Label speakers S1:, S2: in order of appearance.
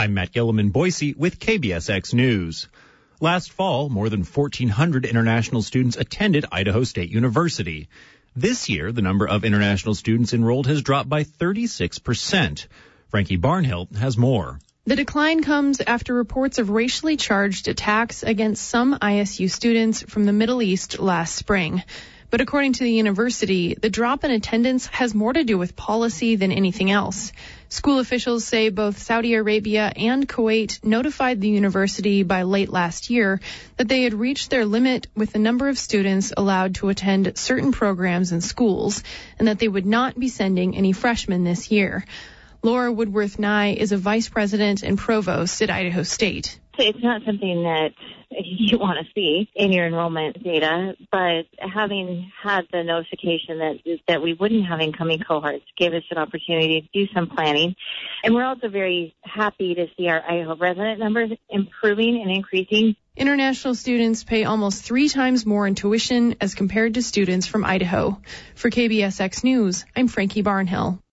S1: I'm Matt Gillum in Boise with KBSX News. Last fall, more than 1,400 international students attended Idaho State University. This year, the number of international students enrolled has dropped by 36%. Frankie Barnhill has more.
S2: The decline comes after reports of racially charged attacks against some ISU students from the Middle East last spring. But according to the university, the drop in attendance has more to do with policy than anything else. School officials say both Saudi Arabia and Kuwait notified the university by late last year that they had reached their limit with the number of students allowed to attend certain programs in schools, and that they would not be sending any freshmen this year. Laura Woodworth-Nye is a vice president and provost at Idaho State.
S3: It's not something that you want to see in your enrollment data, but having had the notification that we wouldn't have incoming cohorts gave us an opportunity to do some planning. And we're also very happy to see our Idaho resident numbers improving and increasing.
S2: International students pay almost 3 times more in tuition as compared to students from Idaho. For KBSX News, I'm Frankie Barnhill.